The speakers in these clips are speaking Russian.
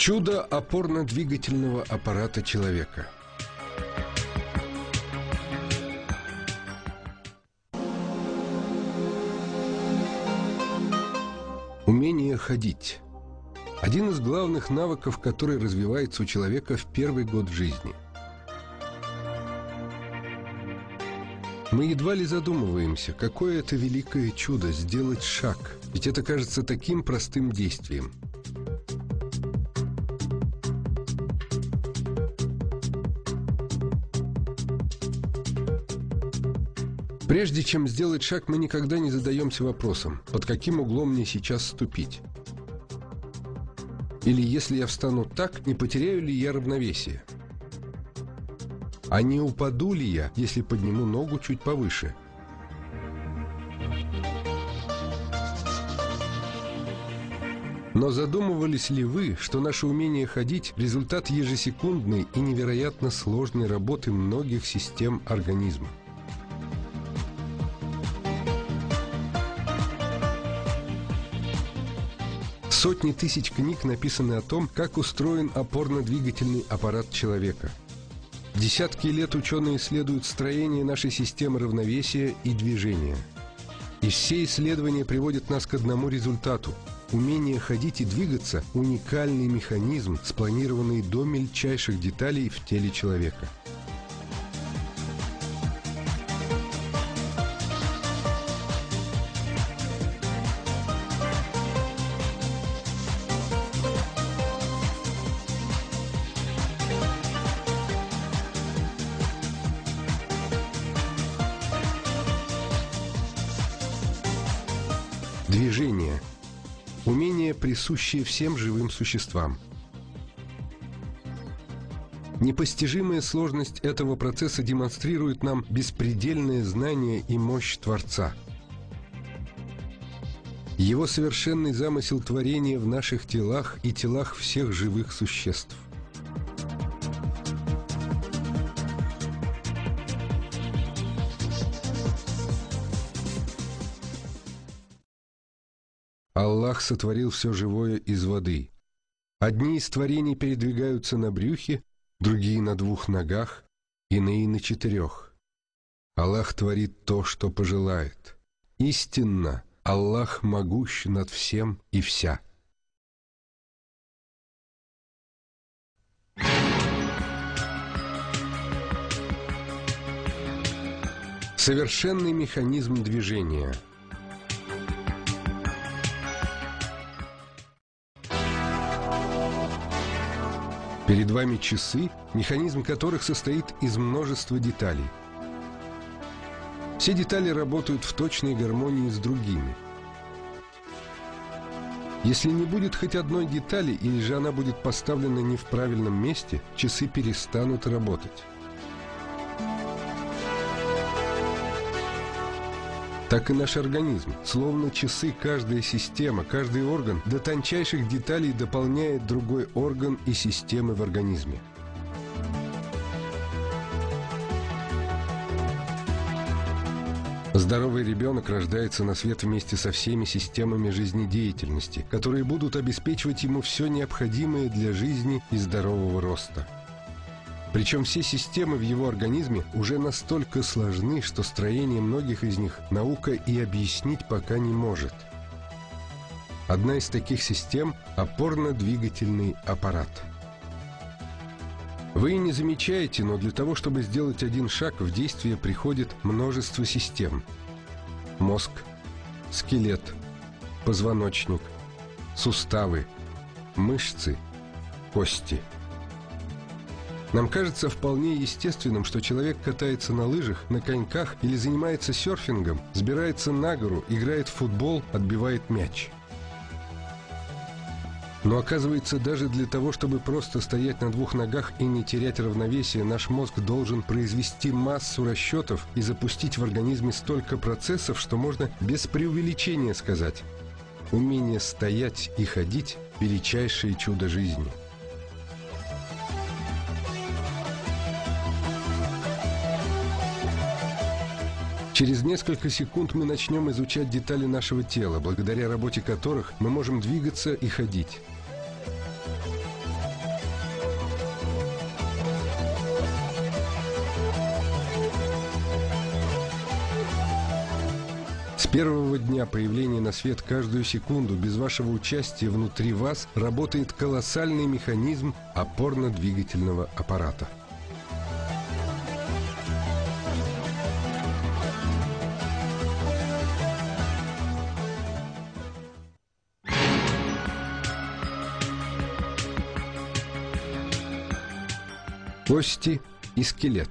Чудо опорно-двигательного аппарата человека. Умение ходить. Один из главных навыков, который развивается у человека в первый год жизни. Мы едва ли задумываемся, какое это великое чудо сделать шаг, ведь это кажется таким простым действием. Прежде чем сделать шаг, мы никогда не задаемся вопросом, под каким углом мне сейчас ступить. Или если я встану так, не потеряю ли я равновесие? А не упаду ли я, если подниму ногу чуть повыше? Но задумывались ли вы, что наше умение ходить – результат ежесекундной и невероятно сложной работы многих систем организма? Сотни тысяч книг написаны о том, как устроен опорно-двигательный аппарат человека. Десятки лет ученые исследуют строение нашей системы равновесия и движения. И все исследования приводят нас к одному результату. Умение ходить и двигаться – уникальный механизм, спланированный до мельчайших деталей в теле человека. Движение – умение, присущее всем живым существам. Непостижимая сложность этого процесса демонстрирует нам беспредельное знание и мощь Творца. Его совершенный замысел творения в наших телах и телах всех живых существ. Аллах сотворил все живое из воды. Одни из творений передвигаются на брюхе, другие на 2 ногах, иные на 4. Аллах творит то, что пожелает. Истинно, Аллах могущ над всем и вся. Совершенный механизм движения. Перед вами часы, механизм которых состоит из множества деталей. Все детали работают в точной гармонии с другими. Если не будет хоть одной детали, или же она будет поставлена не в правильном месте, часы перестанут работать. Так и наш организм. Словно часы, каждая система, каждый орган до тончайших деталей дополняет другой орган и системы в организме. Здоровый ребенок рождается на свет вместе со всеми системами жизнедеятельности, которые будут обеспечивать ему все необходимое для жизни и здорового роста. Причем все системы в его организме уже настолько сложны, что строение многих из них наука и объяснить пока не может. Одна из таких систем – опорно-двигательный аппарат. Вы и не замечаете, но для того, чтобы сделать один шаг, в действие приходит множество систем. Мозг, скелет, позвоночник, суставы, мышцы, кости. Нам кажется вполне естественным, что человек катается на лыжах, на коньках или занимается серфингом, взбирается на гору, играет в футбол, отбивает мяч. Но оказывается, даже для того, чтобы просто стоять на 2 ногах и не терять равновесие, наш мозг должен произвести массу расчетов и запустить в организме столько процессов, что можно без преувеличения сказать: умение стоять и ходить – величайшее чудо жизни. Через несколько секунд мы начнем изучать детали нашего тела, благодаря работе которых мы можем двигаться и ходить. первого дня появления на свет каждую секунду без вашего участия внутри вас работает колоссальный механизм опорно-двигательного аппарата. Кости и скелет.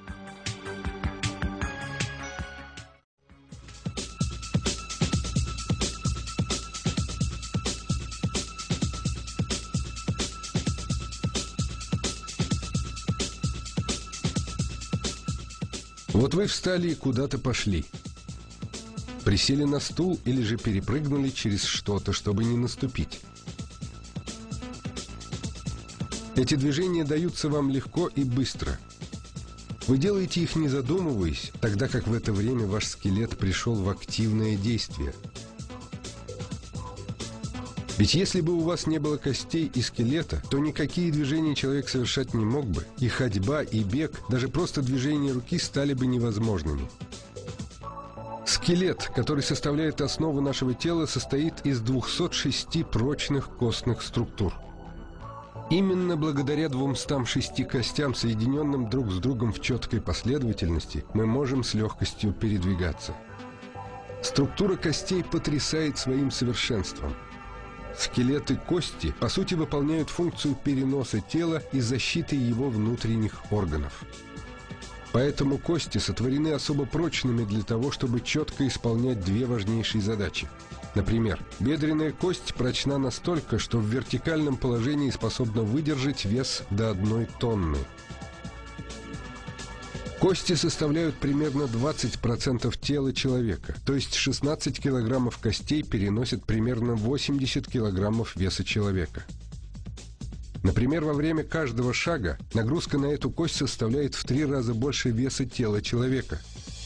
Вот вы встали и куда-то пошли. Присели на стул или же перепрыгнули через что-то, чтобы не наступить. Эти движения даются вам легко и быстро. Вы делаете их не задумываясь, тогда как в это время ваш скелет пришел в активное действие. Ведь если бы у вас не было костей и скелета, то никакие движения человек совершать не мог бы, и ходьба, и бег, даже просто движения руки стали бы невозможными. Скелет, который составляет основу нашего тела, состоит из 206 прочных костных структур. Именно благодаря 206 костям, соединенным друг с другом в четкой последовательности, мы можем с легкостью передвигаться. Структура костей потрясает своим совершенством. Скелет и кости, по сути, выполняют функцию переноса тела и защиты его внутренних органов. Поэтому кости сотворены особо прочными для того, чтобы четко исполнять две важнейшие задачи. Например, бедренная кость прочна настолько, что в вертикальном положении способна выдержать вес до 1 тонны. Кости составляют примерно 20% тела человека, то есть 16 килограммов костей переносят примерно 80 килограммов веса человека. Например, во время каждого шага нагрузка на эту кость составляет в 3 раза больше веса тела человека.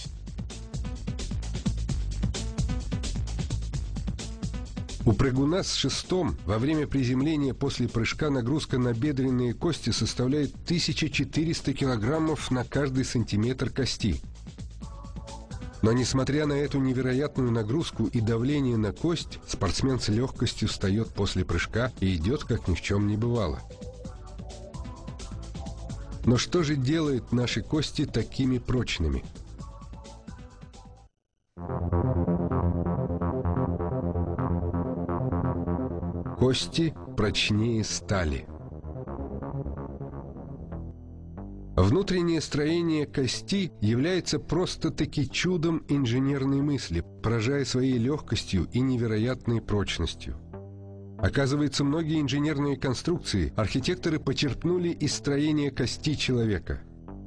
У прыгуна с шестом во время приземления после прыжка нагрузка на бедренные кости составляет 1400 килограммов на каждый сантиметр кости. Но несмотря на эту невероятную нагрузку и давление на кость, спортсмен с легкостью встает после прыжка и идет, как ни в чем не бывало. Но что же делает наши кости такими прочными? Кости прочнее стали. Внутреннее строение кости является просто-таки чудом инженерной мысли, поражая своей легкостью и невероятной прочностью. Оказывается, многие инженерные конструкции архитекторы почерпнули из строения кости человека.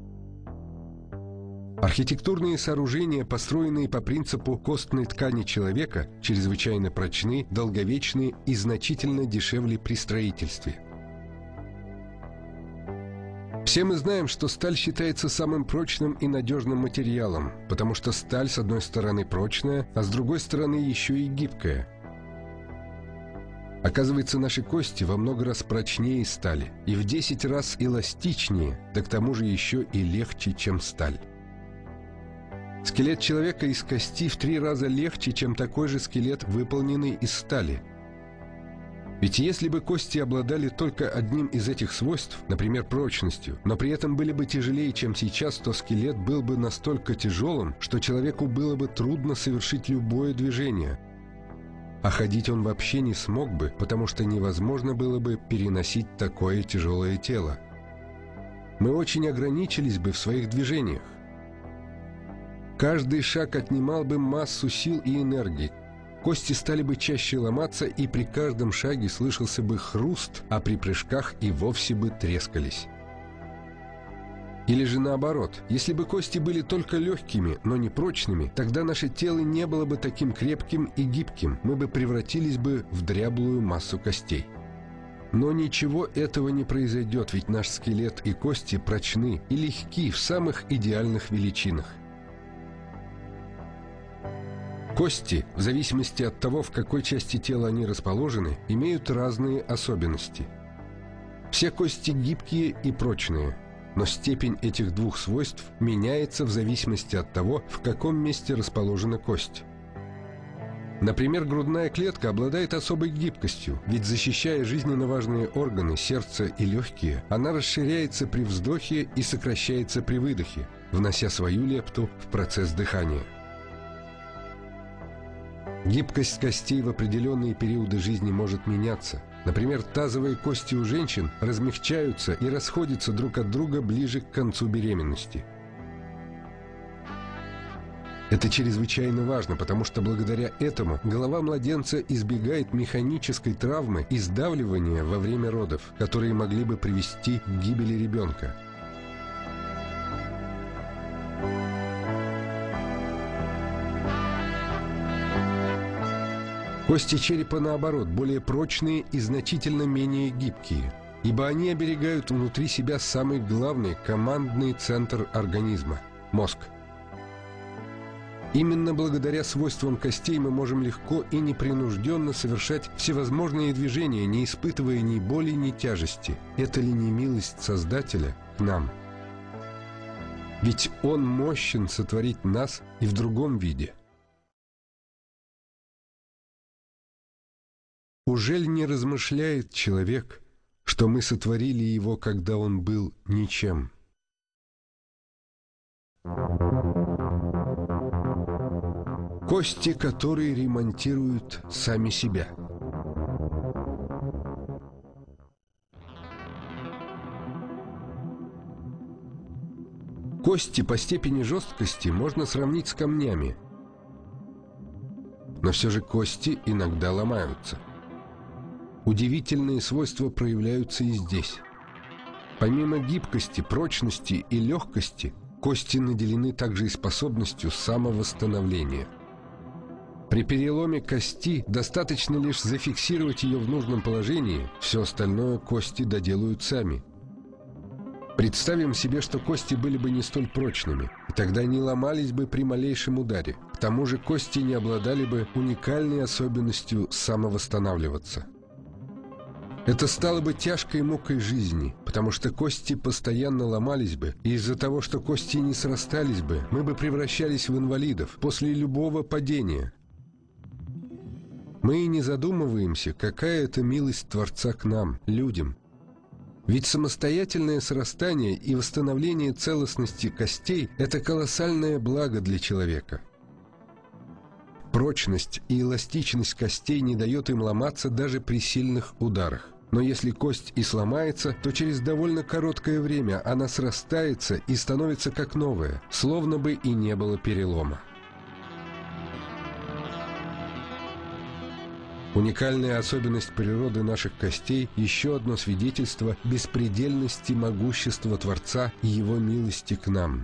Архитектурные сооружения, построенные по принципу костной ткани человека, чрезвычайно прочны, долговечны и значительно дешевле при строительстве. Все мы знаем, что сталь считается самым прочным и надежным материалом, потому что сталь с одной стороны прочная, а с другой стороны еще и гибкая. Оказывается, наши кости во много раз прочнее стали и в 10 раз эластичнее, да к тому же еще и легче, чем сталь. Скелет человека из кости в 3 раза легче, чем такой же скелет, выполненный из стали. Ведь если бы кости обладали только одним из этих свойств, например, прочностью, но при этом были бы тяжелее, чем сейчас, то скелет был бы настолько тяжелым, что человеку было бы трудно совершить любое движение. А ходить он вообще не смог бы, потому что невозможно было бы переносить такое тяжелое тело. Мы очень ограничились бы в своих движениях. Каждый шаг отнимал бы массу сил и энергии. Кости стали бы чаще ломаться, и при каждом шаге слышался бы хруст, а при прыжках и вовсе бы трескались. Или же наоборот, если бы кости были только легкими, но не прочными, тогда наше тело не было бы таким крепким и гибким, мы бы превратились бы в дряблую массу костей. Но ничего этого не произойдет, ведь наш скелет и кости прочны и легки в самых идеальных величинах. Кости, в зависимости от того, в какой части тела они расположены, имеют разные особенности. Все кости гибкие и прочные, но степень этих двух свойств меняется в зависимости от того, в каком месте расположена кость. Например, грудная клетка обладает особой гибкостью, ведь защищая жизненно важные органы, сердце и легкие, она расширяется при вздохе и сокращается при выдохе, внося свою лепту в процесс дыхания. Гибкость костей в определенные периоды жизни может меняться. Например, тазовые кости у женщин размягчаются и расходятся друг от друга ближе к концу беременности. Это чрезвычайно важно, потому что благодаря этому голова младенца избегает механической травмы и сдавливания во время родов, которые могли бы привести к гибели ребенка. Кости черепа, наоборот, более прочные и значительно менее гибкие, ибо они оберегают внутри себя самый главный командный центр организма – мозг. Именно благодаря свойствам костей мы можем легко и непринужденно совершать всевозможные движения, не испытывая ни боли, ни тяжести. Это ли не милость Создателя к нам? Ведь Он мощен сотворить нас и в другом виде. Ужель не размышляет человек, что мы сотворили его, когда он был ничем? Кости, которые ремонтируют сами себя. Кости по степени жесткости можно сравнить с камнями, но все же кости иногда ломаются. Удивительные свойства проявляются и здесь. Помимо гибкости, прочности и легкости, кости наделены также и способностью самовосстановления. При переломе кости достаточно лишь зафиксировать ее в нужном положении, все остальное кости доделают сами. Представим себе, что кости были бы не столь прочными, и тогда не ломались бы при малейшем ударе. К тому же кости не обладали бы уникальной особенностью самовосстанавливаться. Это стало бы тяжкой мукой жизни, потому что кости постоянно ломались бы, и из-за того, что кости не срастались бы, мы бы превращались в инвалидов после любого падения. Мы и не задумываемся, какая это милость Творца к нам, людям. Ведь самостоятельное срастание и восстановление целостности костей – это колоссальное благо для человека. Прочность и эластичность костей не дает им ломаться даже при сильных ударах. Но если кость и сломается, то через довольно короткое время она срастается и становится как новая, словно бы и не было перелома. Уникальная особенность природы наших костей – еще одно свидетельство беспредельности могущества Творца и Его милости к нам.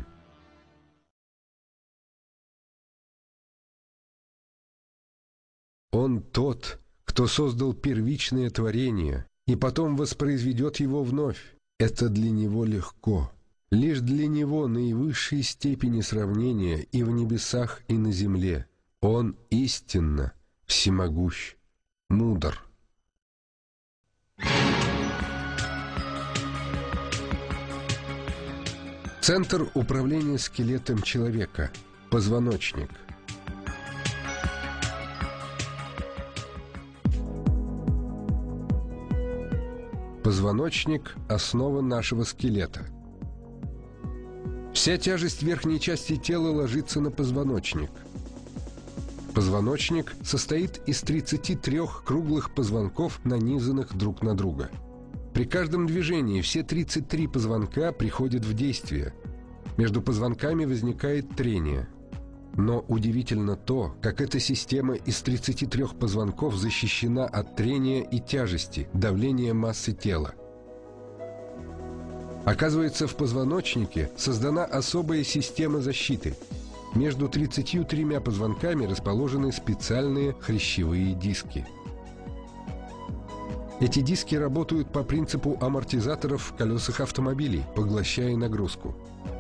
Он тот, кто создал первичное творение и потом воспроизведет его вновь. Это для Него легко. Лишь для Него наивысшие степени сравнения и в небесах, и на земле. Он истинно всемогущ, мудр. Центр управления скелетом человека. Позвоночник. Позвоночник – основа нашего скелета. Вся тяжесть верхней части тела ложится на позвоночник. Позвоночник состоит из 33 круглых позвонков, нанизанных друг на друга. При каждом движении все 33 позвонка приходят в действие. Между позвонками возникает трение. Но удивительно то, как эта система из 33 позвонков защищена от трения и тяжести, давления массы тела. Оказывается, в позвоночнике создана особая система защиты. Между 33 позвонками расположены специальные хрящевые диски. Эти диски работают по принципу амортизаторов в колесах автомобилей, поглощая нагрузку.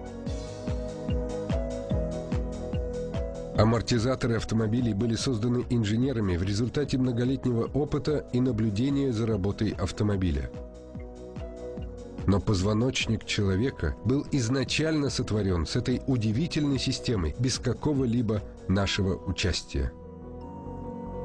Амортизаторы автомобилей были созданы инженерами в результате многолетнего опыта и наблюдения за работой автомобиля. Но позвоночник человека был изначально сотворен с этой удивительной системой, без какого-либо нашего участия.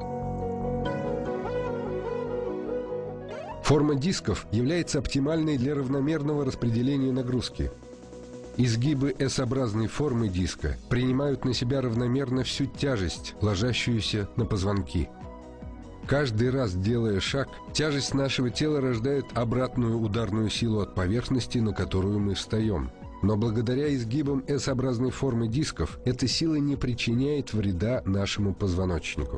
Форма дисков является оптимальной для равномерного распределения нагрузки. Изгибы S-образной формы диска принимают на себя равномерно всю тяжесть, ложащуюся на позвонки. Каждый раз делая шаг, тяжесть нашего тела рождает обратную ударную силу от поверхности, на которую мы встаем. Но благодаря изгибам S-образной формы дисков эта сила не причиняет вреда нашему позвоночнику.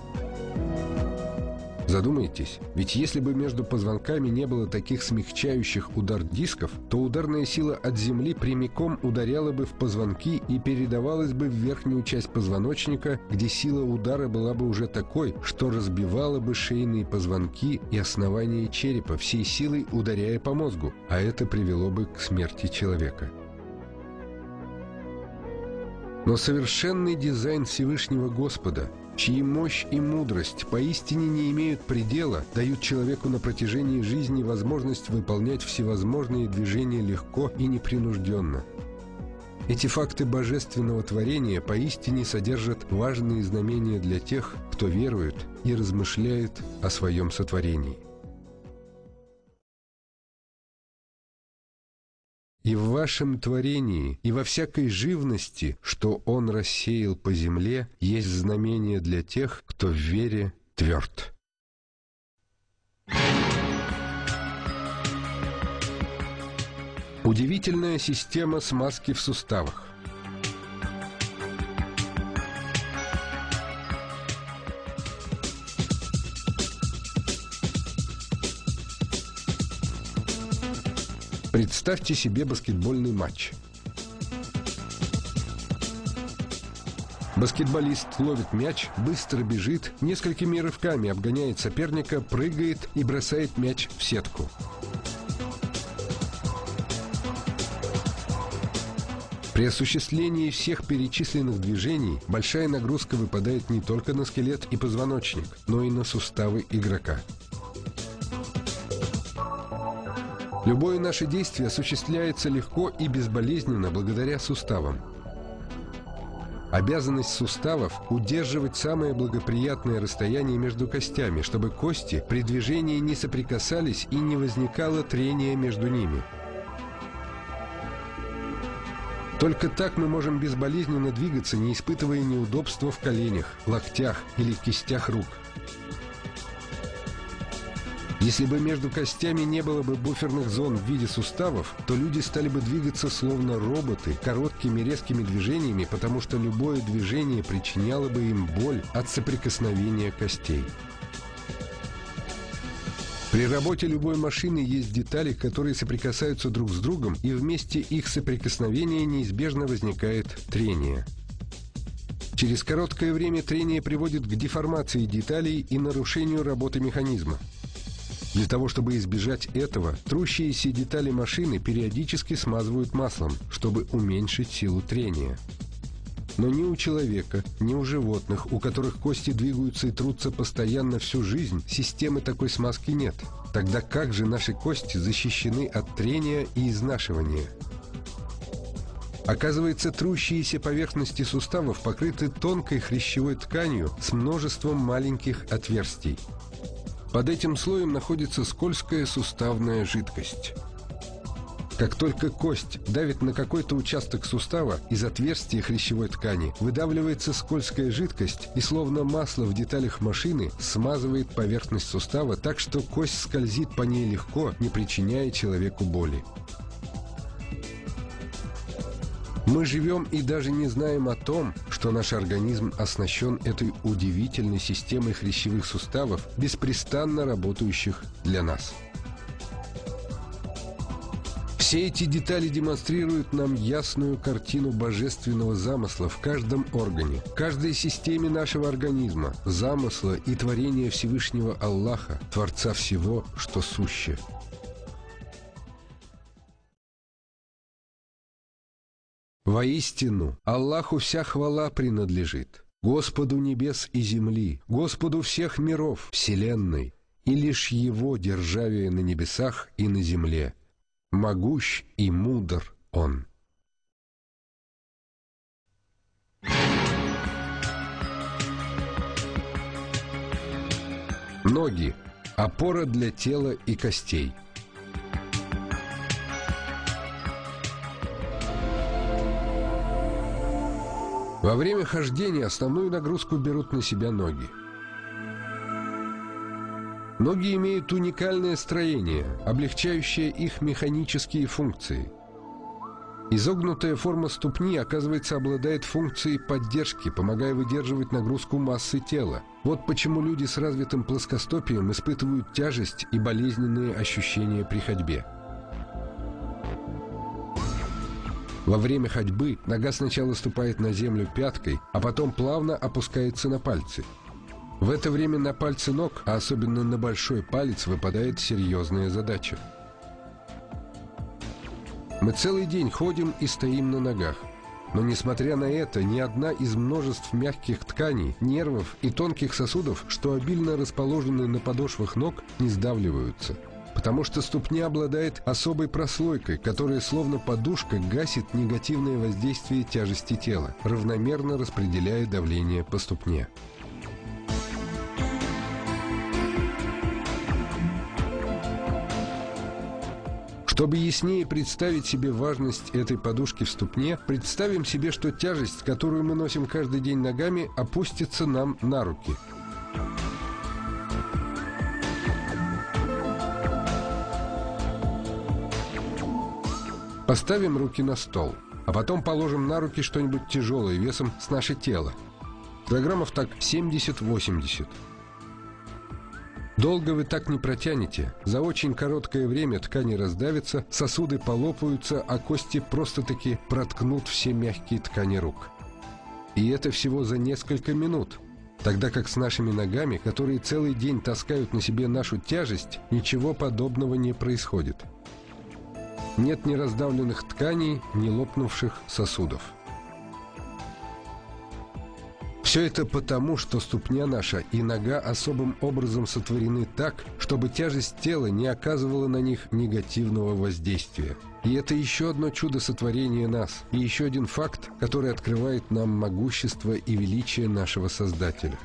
Задумайтесь, ведь если бы между позвонками не было таких смягчающих удар дисков, то ударная сила от земли прямиком ударяла бы в позвонки и передавалась бы в верхнюю часть позвоночника, где сила удара была бы уже такой, что разбивала бы шейные позвонки и основание черепа, всей силой ударяя по мозгу, а это привело бы к смерти человека. Но совершенный дизайн Всевышнего Господа, чьи мощь и мудрость поистине не имеют предела, дают человеку на протяжении жизни возможность выполнять всевозможные движения легко и непринужденно. Эти факты божественного творения поистине содержат важные знамения для тех, кто верует и размышляет о своем сотворении. И в вашем творении, и во всякой живности, что Он рассеял по земле, есть знамение для тех, кто в вере тверд. Удивительная система смазки в суставах. Представьте себе баскетбольный матч. Баскетболист ловит мяч, быстро бежит, несколькими рывками обгоняет соперника, прыгает и бросает мяч в сетку. При осуществлении всех перечисленных движений большая нагрузка выпадает не только на скелет и позвоночник, но и на суставы игрока. Любое наше действие осуществляется легко и безболезненно благодаря суставам. Обязанность суставов – удерживать самое благоприятное расстояние между костями, чтобы кости при движении не соприкасались и не возникало трения между ними. Только так мы можем безболезненно двигаться, не испытывая неудобства в коленях, локтях или кистях рук. Если бы между костями не было бы буферных зон в виде суставов, то люди стали бы двигаться словно роботы, короткими резкими движениями, потому что любое движение причиняло бы им боль от соприкосновения костей. При работе любой машины есть детали, которые соприкасаются друг с другом, и вместе их соприкосновения неизбежно возникает трение. Через короткое время трение приводит к деформации деталей и нарушению работы механизма. Для того, чтобы избежать этого, трущиеся детали машины периодически смазывают маслом, чтобы уменьшить силу трения. Но ни у человека, ни у животных, у которых кости двигаются и трутся постоянно всю жизнь, системы такой смазки нет. Тогда как же наши кости защищены от трения и изнашивания? Оказывается, трущиеся поверхности суставов покрыты тонкой хрящевой тканью с множеством маленьких отверстий. Под этим слоем находится скользкая суставная жидкость. Как только кость давит на какой-то участок сустава, из отверстия хрящевой ткани выдавливается скользкая жидкость и словно масло в деталях машины смазывает поверхность сустава так, что кость скользит по ней легко, не причиняя человеку боли. Мы живем и даже не знаем о том, что наш организм оснащен этой удивительной системой хрящевых суставов, беспрестанно работающих для нас. Все эти детали демонстрируют нам ясную картину божественного замысла в каждом органе, каждой системе нашего организма, замысла и творения Всевышнего Аллаха, Творца всего, что суще. Воистину, Аллаху вся хвала принадлежит, Господу небес и земли, Господу всех миров, вселенной, и лишь Его державие на небесах и на земле. Могущ и мудр Он. Ноги. Опора для тела и костей. Во время хождения основную нагрузку берут на себя ноги. Ноги имеют уникальное строение, облегчающее их механические функции. Изогнутая форма ступни, оказывается, обладает функцией поддержки, помогая выдерживать нагрузку массы тела. Вот почему люди с развитым плоскостопием испытывают тяжесть и болезненные ощущения при ходьбе. Во время ходьбы нога сначала ступает на землю пяткой, а потом плавно опускается на пальцы. В это время на пальцы ног, а особенно на большой палец, выпадает серьезная задача. Мы целый день ходим и стоим на ногах. Но, несмотря на это, ни одна из множеств мягких тканей, нервов и тонких сосудов, что обильно расположены на подошвах ног, не сдавливаются. Потому что ступня обладает особой прослойкой, которая словно подушка гасит негативное воздействие тяжести тела, равномерно распределяя давление по ступне. Чтобы яснее представить себе важность этой подушки в ступне, представим себе, что тяжесть, которую мы носим каждый день ногами, опустится нам на руки. Поставим руки на стол, а потом положим на руки что-нибудь тяжелое весом с наше тело. Килограммов так 70-80. Долго вы так не протянете. За очень короткое время ткани раздавятся, сосуды полопаются, а кости просто-таки проткнут все мягкие ткани рук. И это всего за несколько минут. Тогда как с нашими ногами, которые целый день таскают на себе нашу тяжесть, ничего подобного не происходит. Нет ни раздавленных тканей, ни лопнувших сосудов. Все это потому, что ступня наша и нога особым образом сотворены так, чтобы тяжесть тела не оказывала на них негативного воздействия. И это еще одно чудо сотворения нас, и еще один факт, который открывает нам могущество и величие нашего Создателя.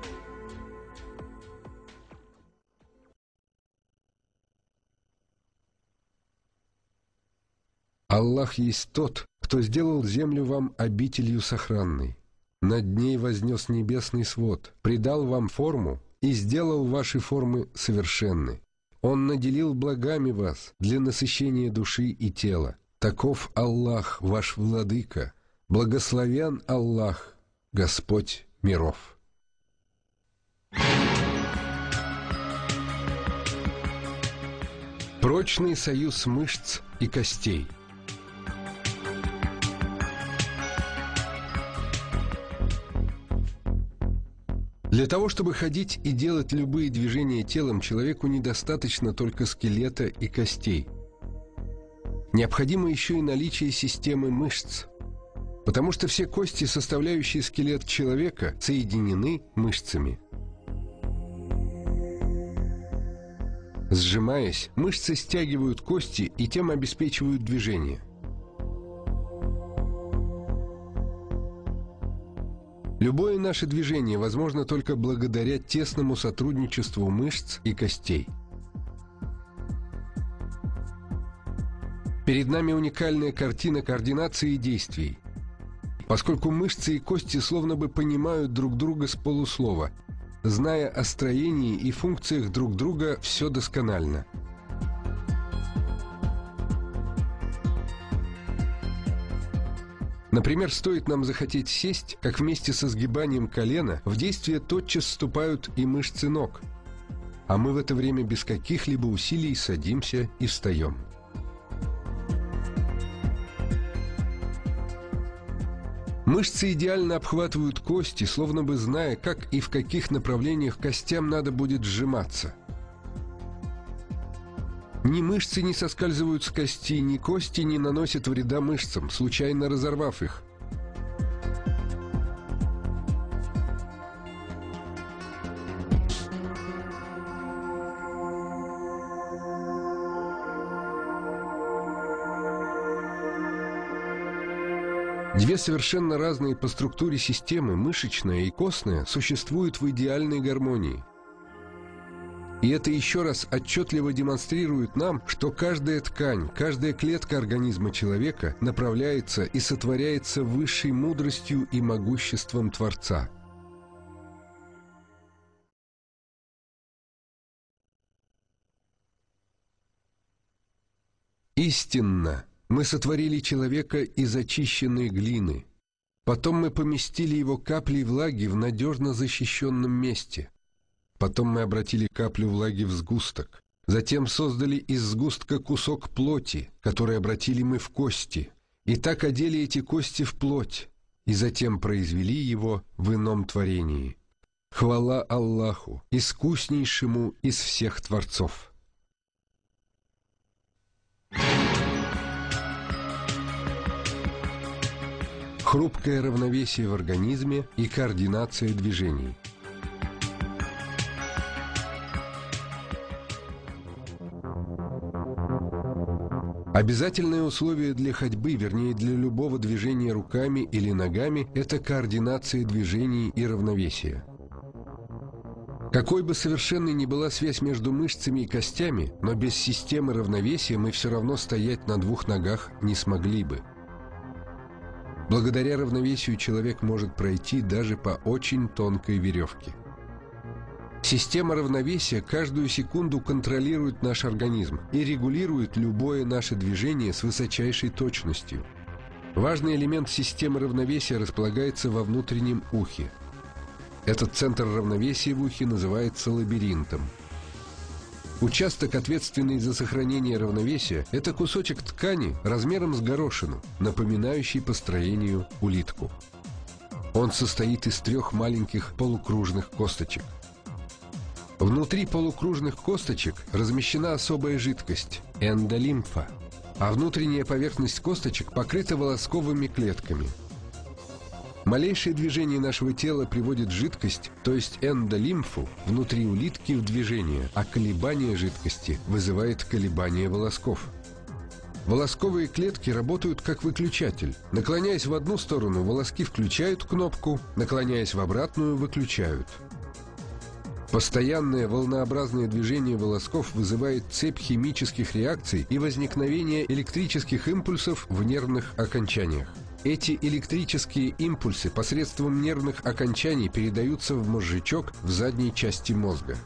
Аллах есть тот, кто сделал землю вам обителью сохранной. Над ней вознес небесный свод, придал вам форму и сделал ваши формы совершенны. Он наделил благами вас для насыщения души и тела. Таков Аллах, ваш владыка. Благословен Аллах, Господь миров. Прочный союз мышц и костей. Для того, чтобы ходить и делать любые движения телом, человеку недостаточно только скелета и костей. Необходимо еще и наличие системы мышц, потому что все кости, составляющие скелет человека, соединены мышцами. Сжимаясь, мышцы стягивают кости и тем обеспечивают движение. Любое наше движение возможно только благодаря тесному сотрудничеству мышц и костей. Перед нами уникальная картина координации действий, поскольку мышцы и кости словно бы понимают друг друга с полуслова, зная о строении и функциях друг друга все досконально. Например, стоит нам захотеть сесть, как вместе со сгибанием колена в действие тотчас вступают и мышцы ног, а мы в это время без каких-либо усилий садимся и встаем. Мышцы идеально обхватывают кости, словно бы зная, как и в каких направлениях костям надо будет сжиматься. Ни мышцы не соскальзывают с кости, ни кости не наносят вреда мышцам, случайно разорвав их. Две совершенно разные по структуре системы, мышечная и костная, существуют в идеальной гармонии. И это еще раз отчетливо демонстрирует нам, что каждая ткань, каждая клетка организма человека направляется и сотворяется высшей мудростью и могуществом Творца. Истинно, мы сотворили человека из очищенной глины. Потом мы поместили его каплей влаги в надежно защищенном месте. Потом мы обратили каплю влаги в сгусток. Затем создали из сгустка кусок плоти, который обратили мы в кости. И так одели эти кости в плоть. И затем произвели его в ином творении. Хвала Аллаху, искуснейшему из всех творцов. Хрупкое равновесие в организме и координация движений. Обязательное условие для ходьбы, вернее, для любого движения руками или ногами, это координация движений и равновесие. Какой бы совершенной ни была связь между мышцами и костями, но без системы равновесия мы все равно стоять на двух ногах не смогли бы. Благодаря равновесию человек может пройти даже по очень тонкой веревке. Система равновесия каждую секунду контролирует наш организм и регулирует любое наше движение с высочайшей точностью. Важный элемент системы равновесия располагается во внутреннем ухе. Этот центр равновесия в ухе называется лабиринтом. Участок, ответственный за сохранение равновесия, это кусочек ткани размером с горошину, напоминающий по строению улитку. Он состоит из 3 маленьких полукружных косточек. Внутри полукружных косточек размещена особая жидкость – эндолимфа, а внутренняя поверхность косточек покрыта волосковыми клетками. Малейшее движение нашего тела приводит жидкость, то есть эндолимфу, внутри улитки в движение, а колебание жидкости вызывает колебание волосков. Волосковые клетки работают как выключатель. Наклоняясь в одну сторону, волоски включают кнопку, наклоняясь в обратную – выключают. Постоянное волнообразное движение волосков вызывает цепь химических реакций и возникновение электрических импульсов в нервных окончаниях. Эти электрические импульсы посредством нервных окончаний передаются в мозжечок в задней части мозга.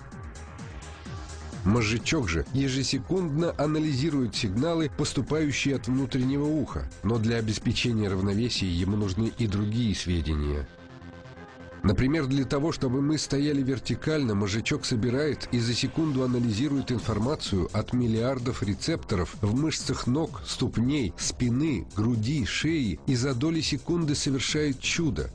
Мозжечок же ежесекундно анализирует сигналы, поступающие от внутреннего уха, но для обеспечения равновесия ему нужны и другие сведения. Например, для того, чтобы мы стояли вертикально, мозжечок собирает и за секунду анализирует информацию от миллиардов рецепторов в мышцах ног, ступней, спины, груди, шеи и за доли секунды совершает чудо.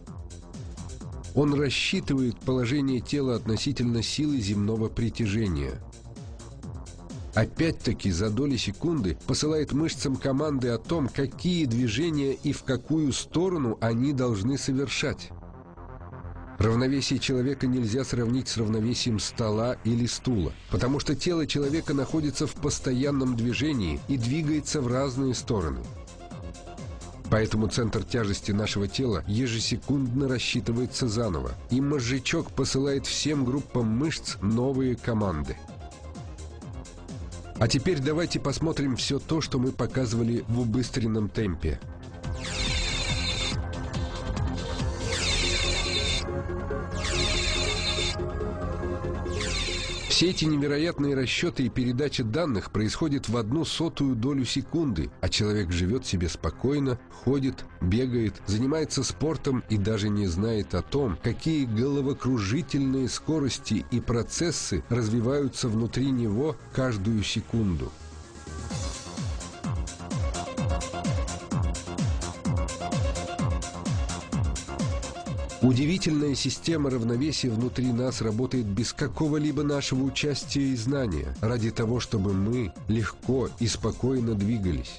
Он рассчитывает положение тела относительно силы земного притяжения. Опять-таки за доли секунды посылает мышцам команды о том, какие движения и в какую сторону они должны совершать. Равновесие человека нельзя сравнить с равновесием стола или стула, потому что тело человека находится в постоянном движении и двигается в разные стороны. Поэтому центр тяжести нашего тела ежесекундно рассчитывается заново, и мозжечок посылает всем группам мышц новые команды. А теперь давайте посмотрим все то, что мы показывали в убыстренном темпе. Все эти невероятные расчеты и передача данных происходят в 1/100 долю секунды, а человек живет себе спокойно, ходит, бегает, занимается спортом и даже не знает о том, какие головокружительные скорости и процессы развиваются внутри него каждую секунду. Удивительная система равновесия внутри нас работает без какого-либо нашего участия и знания, ради того, чтобы мы легко и спокойно двигались.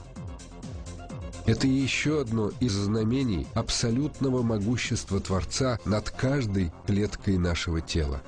Это еще одно из знамений абсолютного могущества Творца над каждой клеткой нашего тела.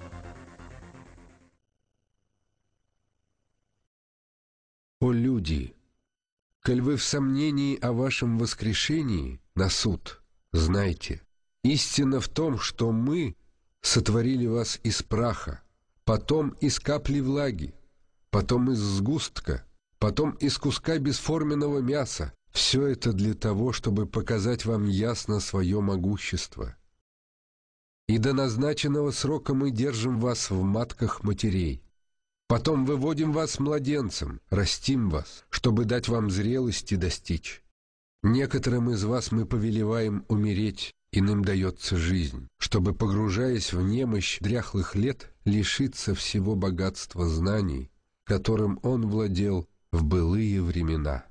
О люди! Коль вы в сомнении о вашем воскрешении на суд, знайте, истина в том, что мы сотворили вас из праха, потом из капли влаги, потом из сгустка, потом из куска бесформенного мяса. Все это для того, чтобы показать вам ясно свое могущество. И до назначенного срока мы держим вас в матках матерей. Потом выводим вас младенцем, растим вас, чтобы дать вам зрелости достичь. Некоторым из вас мы повелеваем умереть, иным дается жизнь, чтобы, погружаясь в немощь дряхлых лет, лишиться всего богатства знаний, которым он владел в былые времена.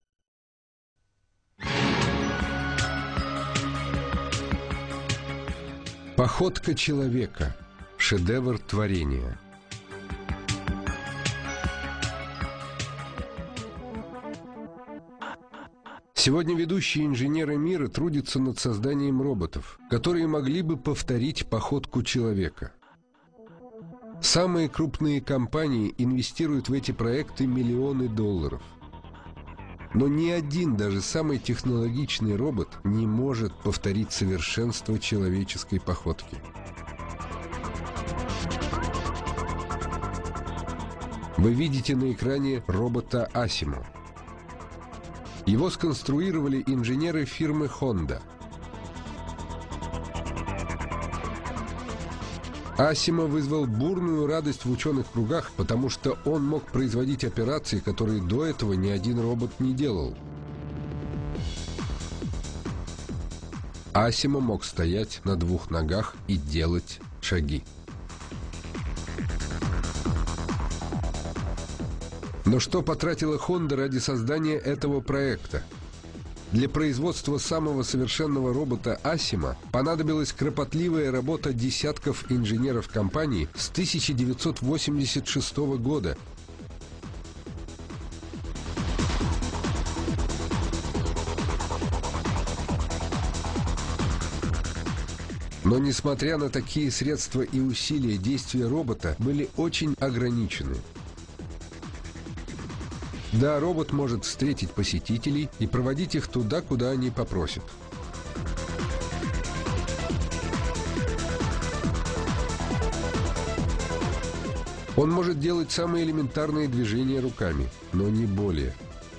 Походка человека. Шедевр творения. Сегодня ведущие инженеры мира трудятся над созданием роботов, которые могли бы повторить походку человека. Самые крупные компании инвестируют в эти проекты миллионы долларов. Но ни один, даже самый технологичный робот не может повторить совершенство человеческой походки. Вы видите на экране робота Асимо. Его сконструировали инженеры фирмы Honda. Асимо вызвал бурную радость в ученых кругах, потому что он мог производить операции, которые до этого ни один робот не делал. Асимо мог стоять на двух ногах и делать шаги. Но что потратила Honda ради создания этого проекта? Для производства самого совершенного робота Асимо понадобилась кропотливая работа десятков инженеров компании с 1986 года. Но несмотря на такие средства и усилия, действия робота были очень ограничены. Да, робот может встретить посетителей и проводить их туда, куда они попросят. Он может делать самые элементарные движения руками, но не более.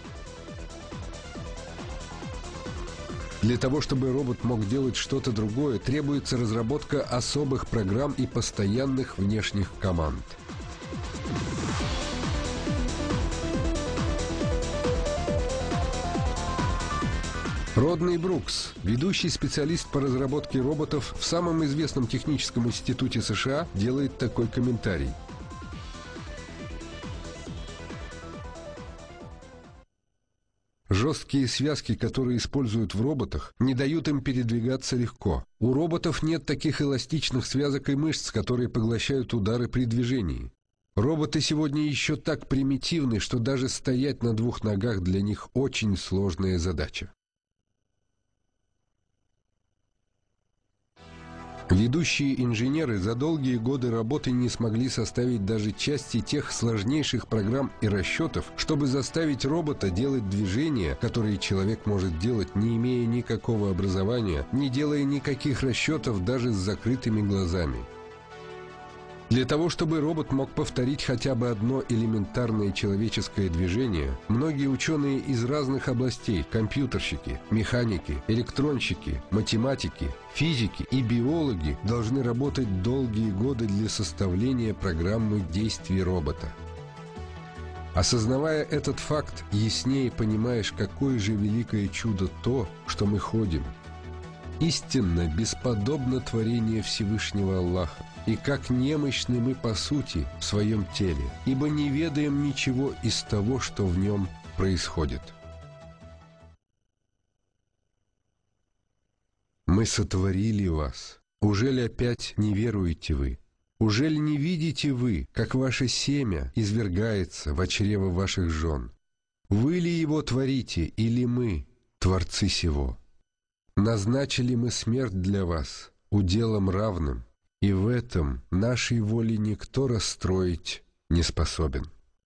Для того, чтобы робот мог делать что-то другое, требуется разработка особых программ и постоянных внешних команд. Родни Брукс, ведущий специалист по разработке роботов в самом известном техническом институте США, делает такой комментарий. Жесткие связки, которые используют в роботах, не дают им передвигаться легко. У роботов нет таких эластичных связок и мышц, которые поглощают удары при движении. Роботы сегодня еще так примитивны, что даже стоять на двух ногах для них очень сложная задача. Ведущие инженеры за долгие годы работы не смогли составить даже части тех сложнейших программ и расчетов, чтобы заставить робота делать движения, которые человек может делать, не имея никакого образования, не делая никаких расчетов даже с закрытыми глазами. Для того, чтобы робот мог повторить хотя бы одно элементарное человеческое движение, многие ученые из разных областей – компьютерщики, механики, электронщики, математики, физики и биологи – должны работать долгие годы для составления программы действий робота. Осознавая этот факт, яснее понимаешь, какое же великое чудо то, что мы ходим. Истинно бесподобно творение Всевышнего Аллаха. И как немощны мы по сути в своем теле, ибо не ведаем ничего из того, что в нем происходит. Мы сотворили вас. Ужели опять не веруете вы? Ужели не видите вы, как ваше семя извергается в чрево ваших жен? Вы ли его творите, или мы, творцы сего? Назначили мы смерть для вас, уделом равным, и в этом нашей воли никто расстроить не способен.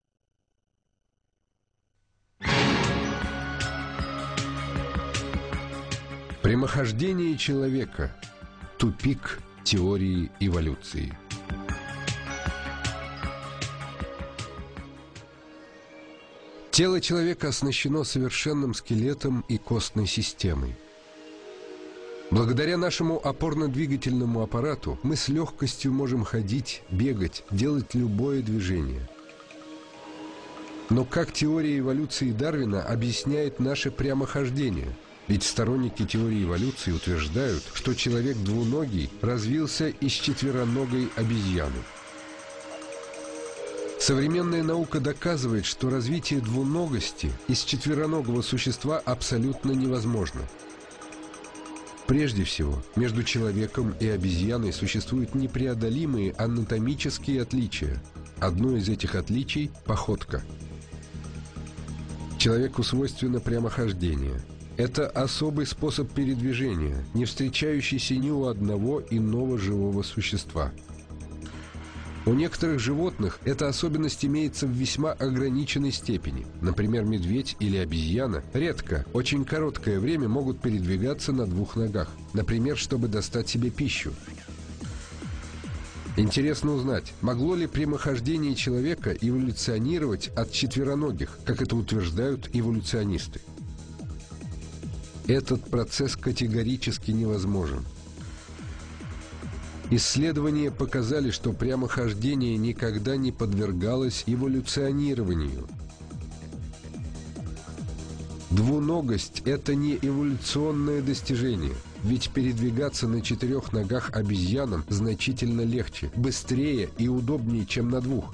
Прямохождение человека – тупик теории эволюции. Тело человека оснащено совершенным скелетом и костной системой. Благодаря нашему опорно-двигательному аппарату мы с легкостью можем ходить, бегать, делать любое движение. Но как теория эволюции Дарвина объясняет наше прямохождение? Ведь сторонники теории эволюции утверждают, что человек двуногий развился из четвероногой обезьяны. Современная наука доказывает, что развитие двуногости из четвероногого существа абсолютно невозможно. Прежде всего, между человеком и обезьяной существуют непреодолимые анатомические отличия. Одно из этих отличий – походка. Человеку свойственно прямохождение. Это особый способ передвижения, не встречающийся ни у одного иного живого существа. У некоторых животных эта особенность имеется в весьма ограниченной степени. Например, медведь или обезьяна редко, очень короткое время могут передвигаться на двух ногах, например, чтобы достать себе пищу. Интересно узнать, могло ли прямохождение человека эволюционировать от четвероногих, как это утверждают эволюционисты? Этот процесс категорически невозможен. Исследования показали, что прямохождение никогда не подвергалось эволюционированию. Двуногость – это не эволюционное достижение, ведь передвигаться на 4 ногах обезьянам значительно легче, быстрее и удобнее, чем на 2.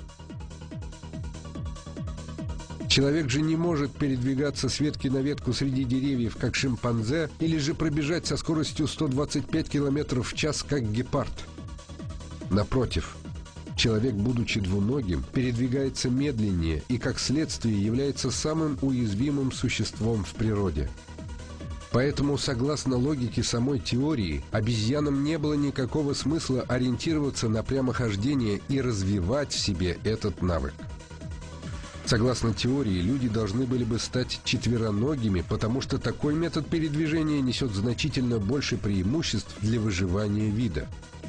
Человек же не может передвигаться с ветки на ветку среди деревьев, как шимпанзе, или же пробежать со скоростью 125 км в час, как гепард. Напротив, человек, будучи двуногим, передвигается медленнее и, как следствие, является самым уязвимым существом в природе. Поэтому, согласно логике самой теории, обезьянам не было никакого смысла ориентироваться на прямохождение и развивать в себе этот навык. Согласно теории, люди должны были бы стать четвероногими, потому что такой метод передвижения несет значительно больше преимуществ для выживания вида.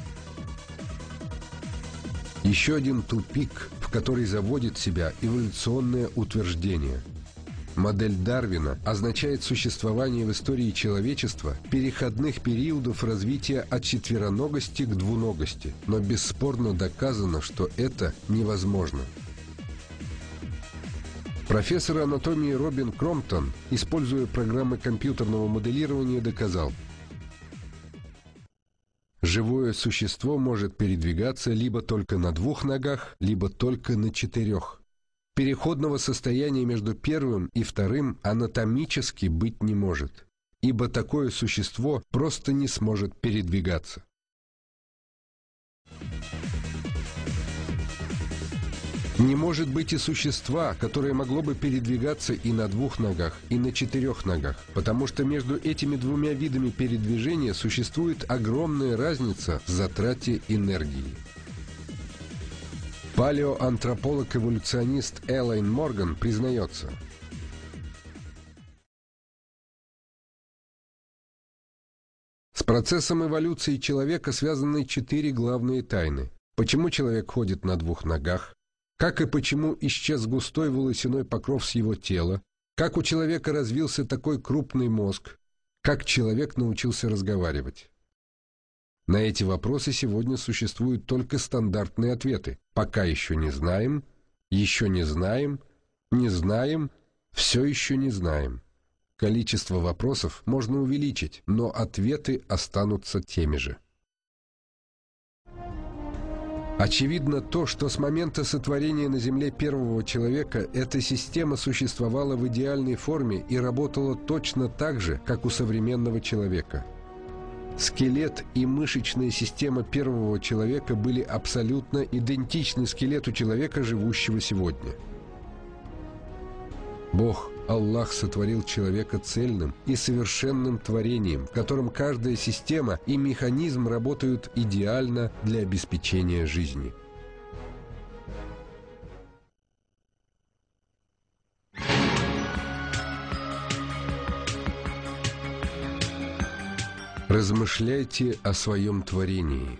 Еще один тупик, в который заводит себя эволюционное утверждение. Модель Дарвина означает существование в истории человечества переходных периодов развития от четвероногости к двуногости, но бесспорно доказано, что это невозможно. Профессор анатомии Робин Кромптон, используя программы компьютерного моделирования, доказал: живое существо может передвигаться либо только на 2 ногах, либо только на 4. Переходного состояния между первым и вторым анатомически быть не может, ибо такое существо просто не сможет передвигаться. Не может быть и существа, которое могло бы передвигаться и на 2 ногах, и на 4 ногах, потому что между этими двумя видами передвижения существует огромная разница в затрате энергии. Палеоантрополог-эволюционист Элейн Морган признается: с процессом эволюции человека связаны 4 главные тайны. Почему человек ходит на 2 ногах? Как и почему исчез густой волосяной покров с его тела? Как у человека развился такой крупный мозг? Как человек научился разговаривать? На эти вопросы сегодня существуют только стандартные ответы. Пока еще не знаем, еще не знаем, не знаем, все еще не знаем. Количество вопросов можно увеличить, но ответы останутся теми же. Очевидно то, что с момента сотворения на Земле первого человека эта система существовала в идеальной форме и работала точно так же, как у современного человека. Скелет и мышечная система первого человека были абсолютно идентичны скелету человека, живущего сегодня. Бог, Аллах, сотворил человека цельным и совершенным творением, в котором каждая система и механизм работают идеально для обеспечения жизни. Размышляйте о своем творении.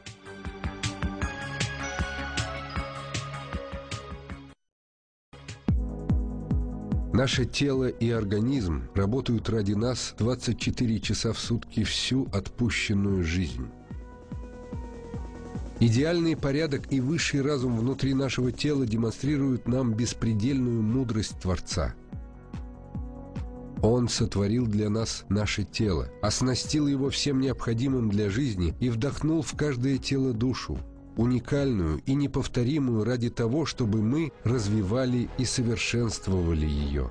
Наше тело и организм работают ради нас 24 часа в сутки всю отпущенную жизнь. Идеальный порядок и высший разум внутри нашего тела демонстрируют нам беспредельную мудрость Творца. Он сотворил для нас наше тело, оснастил его всем необходимым для жизни и вдохнул в каждое тело душу, уникальную и неповторимую ради того, чтобы мы развивали и совершенствовали ее.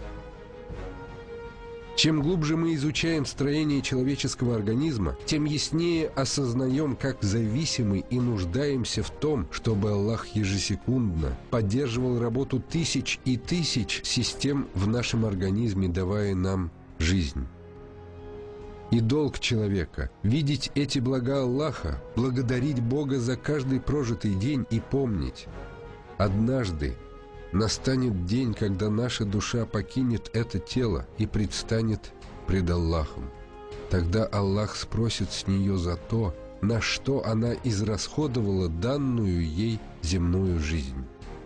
Чем глубже мы изучаем строение человеческого организма, тем яснее осознаем, как зависимы и нуждаемся в том, чтобы Аллах ежесекундно поддерживал работу тысяч и тысяч систем в нашем организме, давая нам жизнь. И долг человека – видеть эти блага Аллаха, благодарить Бога за каждый прожитый день и помнить: однажды настанет день, когда наша душа покинет это тело и предстанет пред Аллахом. Тогда Аллах спросит с нее за то, на что она израсходовала данную ей земную жизнь.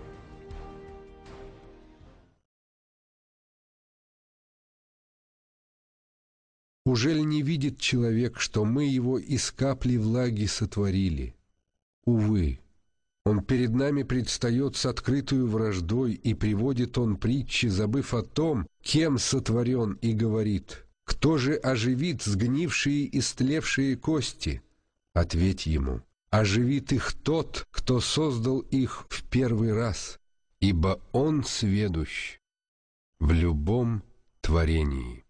Ужели не видит человек, что мы его из капли влаги сотворили? Увы, он перед нами предстает с открытую враждой, и приводит он притчи, забыв о том, кем сотворен, и говорит: «Кто же оживит сгнившие и стлевшие кости?» Ответь ему: оживит их тот, кто создал их в первый раз, ибо он сведущ в любом творении.